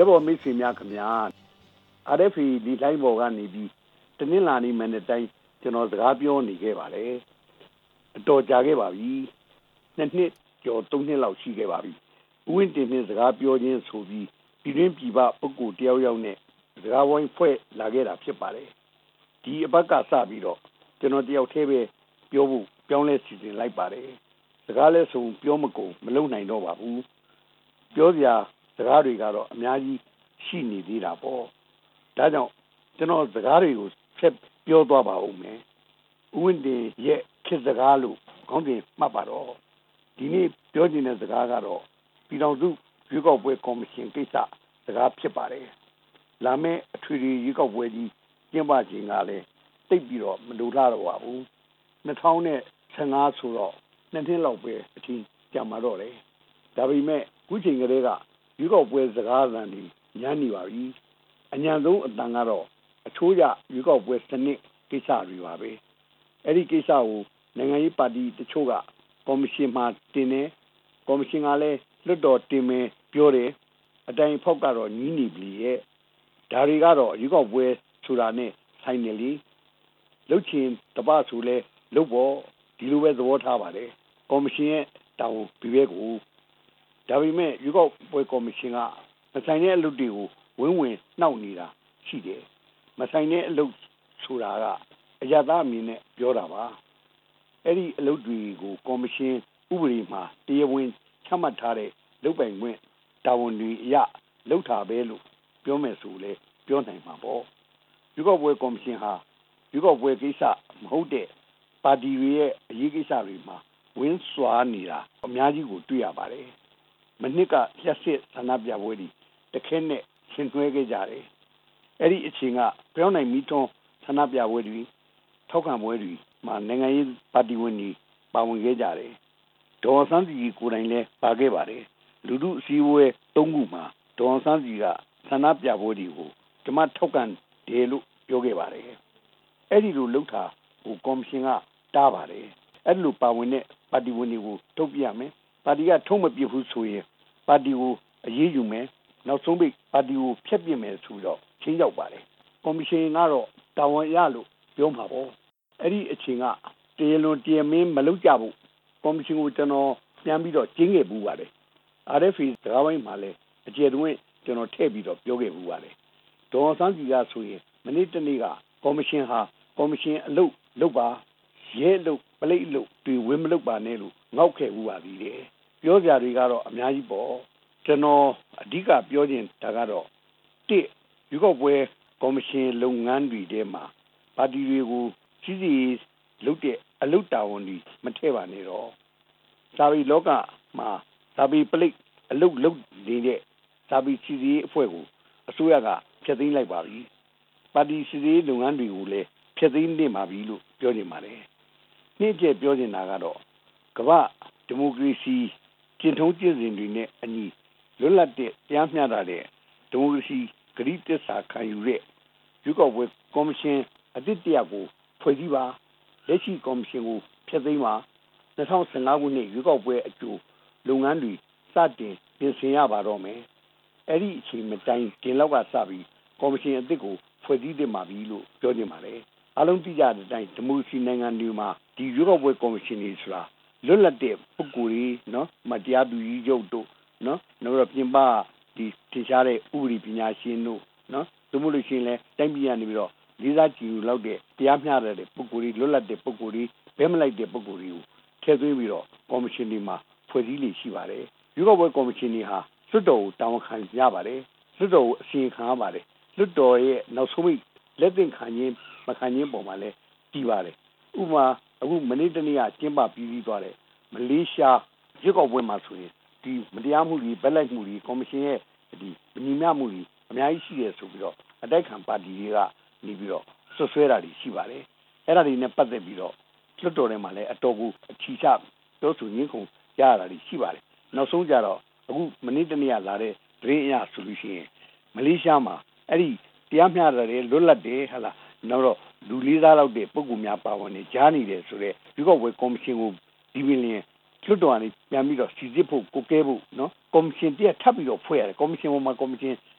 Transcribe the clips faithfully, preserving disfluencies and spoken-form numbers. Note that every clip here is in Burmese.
ဘောမိတ်ဆွေများခင်ဗျာ အာရ်အက်ဖ်အေ ဒီလိုင်းပေါ်ကနေပြီးတနင်္လာနေ့မနေ့တိုင်းကျွန်တော်စကားပြောနေခဲ့ပါတယ်အတော်ကြာခဲ့ပါပြီနှစ်နှစ်ကျော်သုံးနှစ်လောက်ရှိခဲ့ပါပြီဦးဝင်းတင်နဲ့စကားပြောခြင်းဆိုပြီးပြည်တွင်းပြည်ပပုဂ္ဂိုလ်တယောက်ယောက်နဲ့စကားဝိုင်းဖွဲ့လာခဲ့တာဖြစ်ပါတယ်ဒီအပတ်ကစပြီးတော့ကျွန်တော်တယောက်တည်းပဲပြောဖို့ပြောင်းလဲစီစဉ်လိုက်ပါတယ်စကားလဲဆိုပြောမကုန်မလုံနိုင်တော့ပါဘူးပြောစရာစကားတွေကတော့အများကြီးရှိနေသေးတာပေါ့ဒါကြောင့်ကျွန်တော်စကားတွေကိုဆက်ပြောသွားပါဦးမယ်ဦးဝင်းတင်ရဲ့ခေတ်စကားလို့ခေါင်းစဉ်မှတ်ပါတော့ဒီနေ့ပြောချင်တဲ့စကားကတော့ပြည်တော်စုရွေးကောက်ပွဲကော်မရှင်ကိစ္စစကားဖြစ်ပါတယ်လာမယ့်အထွေထွေရွေးကောက်ပွဲကြီးကျင်းပခြင်းကလည်းတိတ်ပြီးတော့မလိုလားတော့ပါဘူးနှစ်ထောင်ဆယ်ငါဆိုတော့နှစ်နှစ်လောက်ပဲအချိန်ကြာမှာတော့တယ်ဒါပေမဲ့ခုချိန်ကလေးကရွေးကောက်ပွဲစကားသံတွေညံ့နေပါပြီအញ្ញံဆုံးအတန်ကတော့အချိုးရရွေးကောက်ပွဲစနစ်ကိစ္စတွေပါပဲအဲ့ဒီကိစ္စကိုနိုင်ငံရေးပါတီတချို့ကကော်မရှင်မှာတင်နေကော်မရှင်ကလည်းလွှတ်တော်တင်မယ်ပြောတယ်အတိုင်းဖောက်ကတော့ညီးနေပြီရဲ့ဒါတွေကတော့ရွေးကောက်ပွဲဆိုတာနဲ့ဆိုင်နေလေလုတ်ချင်တပဆိုလဲလုတ်ဖို့ဒီလိုပဲသဘောထားပါတယ်ကော်မရှင်ရဲ့တောင်းပြပဲကိုဒါပေမဲ့ရွေးကောက်ပွဲကော်မရှင်ကမဆိုင်တဲ့အလုပ်တွေကိုဝင်းဝင်နှောက်နေတာရှိတယ်မဆိုင်တဲ့အလုပ်ဆိုတာကအရသာအမြင်နဲ့ပြောတာပါအဲ့ဒီအလုပ်တွေကိုကော်မရှင်ဥပဒေမှာတရားဝင်ချမှတ်ထားတဲ့လုပ်ပိုင်ခွင့်တာဝန်တွေအရလုပ်တာပဲလို့ပြောမယ်ဆိုလဲပြောနိုင်မှာပေါ့ရွေးကောက်ပွဲကော်မရှင်ဟာရွေးကောက်ပွဲကိစ္စမဟုတ်တဲ့ပါတီတွေရဲ့အရေးကိစ္စတွေမှာဝင်းစွာနေတာအများကြီးကိုတွေ့ရပါတယ်မနှစ်ကလျှက်စစ်ဆန္ဒပြပွဲတွေတခဲနဲ့ရှင်းထွဲခဲ့ကြတယ်အဲ့ဒီအချိန်ကပြောင်းနိုင်မီထွန်းဆန္ဒပြပွဲတွေထောက်ခံပွဲတွေမှာနိုင်ငံရေးပါတီဝင်တွေပါဝင်ခဲ့ကြတယ်ဒေါ်စန်းစီကိုယ်တိုင်လည်းပါခဲ့ပါတယ်လူထုအစည်းအဝေးသုံးခုမှာဒေါ်စန်းစီကဆန္ဒပြပွဲတွေကိုကျမထောက်ခံတယ်လို့ပြောခဲ့ပါတယ်အဲ့ဒီလိုလုပ်တာဟိုကော်မရှင်ကတားပါတယ်အဲ့လိုပါဝင်တဲ့ပါတီဝင်တွေကိုထုတ်ပြရမယ်ပါတီကထုံးမပြဘူးဆိုရင်ပါတီကိုအရေးယူမယ်နောက်ဆုံးပိတ်ပါတီကိုဖျက်ပစ်မယ်ဆိုတော့ချင်းရောက်ပါတယ်ကော်မရှင်ကတော့တာဝန်ရလို့ပြောမှာပေါ့အဲ့ဒီအချိန်ကတရားလွန်တရားမင်းမလုပ်ကြဘူးကော်မရှင်ကိုကျွန်တော်ပြန်ပြီးတော့ကျင်းခဲ့ဘူးပါတယ် အာရ်အက်ဖ်အေ စကားဝိုင်းမှာလည်းအကျယ်တွင်ကျွန်တော်ထည့်ပြီးတော့ပြောခဲ့ဘူးပါတယ်ဒေါ်စန်းစီကဆိုရင်မနေ့တနေ့ကကော်မရှင်ဟာကော်မရှင်အလုပ်လုပ်ပါရဲလုပ်ပလိတ်လုပ်တွေဝင်းမလုပ်ပါနဲ့လို့ငေါက်ခဲ့ဘူးပါသေးတယ်ပြောကြတွေကတော့အများကြီးပေါ့ကျွန်တော်အဓိကပြောခြင်းဒါကတော့တစ်ရွေးကောက်ပွဲကော်မရှင်လုပ်ငန်းတွေထဲမှာပါတီတွေကိုကြီးစီလုပ်တဲ့အလုပ်တာဝန်တွေမထည့်ပါနဲ့တော့စာပေလောကမှာစာပေပလိတ်အလုပ်လုပ်နေတဲ့စာပေကြီးစီအဖွဲ့ကိုအစိုးရကဖျက်သိမ်းလိုက်ပါပြီပါတီစီစီလုပ်ငန်းတွေကိုလည်းဖျက်သိမ်းနေပါပြီလို့ပြောနေပါတယ်နေ့ကျပြောနေတာကတော့ကမ္ဘာဒီမိုကရေစီကျင့်ထုံးကျင့်စဉ်တွေနဲ့အညီလွတ်လပ်တဲ့တရားမျှတတဲ့ဒီမိုကရေစီဂရုတစ္ဆာခံယူတဲ့ရွေးကောက်ပွဲကော်မရှင်အသစ်တရက်ကိုဖွဲ့စည်းပါလက်ရှိကော်မရှင်ကိုဖျက်သိမ်းပါ၂၀၁၅ခုနှစ်ရွေးကောက်ပွဲအကျိုးလုပ်ငန်းတွေစတင်ပြင်ဆင်ရပါတော့မယ်အဲ့ဒီအချိန်မတိုင်ခင်လောက်ကစပြီးကော်မရှင်အသစ်ကိုဖွဲ့စည်းတင်ပါပြီလို့ပြောနေပါတယ်အားလုံးသိကြတဲ့အတိုင်းဒီမိုကရေစီနိုင်ငံတွေမှာဒီရွေးကောက်ပွဲကော်မရှင်တွေဆိုတာလွတ်လပ်တဲ့ပုဂ္ဂိုလ်တွေနော်မတရားသူကြီးချုပ်တို့နော်နောက်တော့ပြင်ပဒီထင်ရှားတဲ့ဥပဒေပညာရှင်တို့နော်သို့မဟုတ်လို့ရှိရင်လည်းတိုင်းပြည်ကနေပြီးတော့လေးစားကြည်ညိုလောက်တဲ့တရားမျှတတဲ့ပုဂ္ဂိုလ်တွေလွတ်လပ်တဲ့ပုဂ္ဂိုလ်တွေဘဲမလိုက်တဲ့ပုဂ္ဂိုလ်တွေကိုထည့်သွင်းပြီးတော့ကော်မရှင်တွေမှာဖွဲ့စည်းလေးရှိပါတယ်ရွေးကောက်ပွဲကော်မရှင်တွေဟာလွှတ်တော်ကိုတာဝန်ခံရပါတယ်လွှတ်တော်ကိုအစီရင်ခံရပါတယ်လွှတ်တော်ရဲ့နောက်ဆုံးပိတ်လက်သင့်ခံခြင်းမခံခြင်းပုံမှာလည်းတည်ပါတယ်ဥပမာအခုမနေ့တနေ့ကကျင်းပပြီးပြီးသွားတယ်မလေးရှားရွေးကောက်ပွဲမှာဆိုရင်ဒီမတရားမှုတွေဗက်လိုက်မှုတွေကော်မရှင်ရဲ့ဒီညီမျှမှုတွေအများကြီးရှိတယ်ဆိုပြီးတော့အတိုက်ခံပါတီတွေကနေပြီးတော့ဆွဆွဲတာတွေရှိပါတယ်အဲ့ဒါတွေနဲ့ပတ်သက်ပြီးတော့လွှတ်တော်ထဲမှာလည်းအတော်ကိုအချီချပြောဆိုရင်းခုန်ကြရတာတွေရှိပါတယ်နောက်ဆုံးကြတော့အခုမနေ့တနေ့ကလာတဲ့သတင်းအရဆိုလို့ရှိရင်မလေးရှားမှာအဲ့ဒီတရားမျှတတယ်လွတ်လပ်တယ်ဟာလားနောက်တော့လူလေးစားလောက်တဲ့ပုံကူများပါဝင်နေကြားနေတယ်ဆိုတော့ဒီကောက်ဝဲကော်မရှင်ကိုဒီပင်လျင်လွှတ်တော်ကနေပြန်ပြီးတော့စီစစ်ဖို့ကိုကဲဖို့နော်ကော်မရှင်တည်းထပ်ပြီးတော့ဖွဲ့ရတယ်ကော်မရှင်ပေါ်မှာကော်မရှင်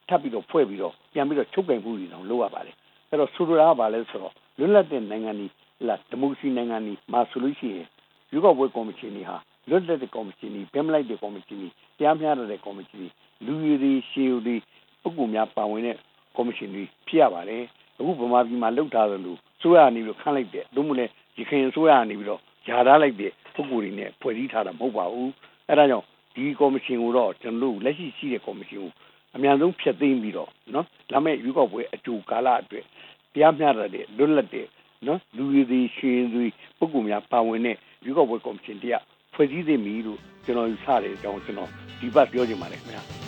ထပ်ပြီးတော့ဖွဲ့ပြီးတော့ပြန်ပြီးတော့ချုပ်ကင်မှုတွေတော့လုပ်ရပါတယ်အဲ့တော့ဆိုလိုတာကဘာလဲဆိုတော့လွတ်လပ်တဲ့နိုင်ငံကြီးလာဒီမိုကရေစီနိုင်ငံကြီးမှာဆိုလို့ရှိရင်ရွေးကောက်ပွဲကော်မရှင်ကြီးဟာလွတ်လပ်တဲ့ကော်မရှင်ကြီးဘက်မလိုက်တဲ့ကော်မရှင်ကြီးတရားမျှတတဲ့ကော်မရှင်ကြီးလူရည်တွေရှေးတွေပုဂ္ဂိုလ်များပါဝင်တဲ့ကော်မရှင်ကြီးဖြစ်ရပါတယ်အခုဗမာပြည်မှာလှုပ်ထားတယ်လို့ဆိုရနေပြီးခန့်လိုက်တဲ့တို့မလဲရခိုင်ဆိုရနေပြီးတော့ဂျာထားလိုက်တဲ့ပုဂ္ဂိုလ်တွေနဲ့ဖွဲ့စည်းထားတာမဟုတ်ပါဘူးအဲ့ဒါကြောင့်ဒီကော်မရှင်ကိုတော့ကျွန်တော်တို့လက်ရှိရှိတဲ့ကော်မရှင်ကိုအများဆုံးဖျက်သိမ်းပြီးတော့နော်လာမယ့်ရွေးကောက်ပွဲအကျိုးကာလအတွက်တရားမျှတတဲ့လွတ်လပ်တဲ့နော်လူရည်တွေရှင်းတွေပုဂ္ဂိုလ်များပါဝင်တဲ့ရွေးကောက်ပွဲကော်မရှင်တရားဖွဲ့စည်းသိမ့်ပြီလို့ကျွန်တော်ယူဆတဲ့အကြောင်းကျွန်တော်ဒီဘက်ပြောချင်ပါတယ်ခင်ဗျာ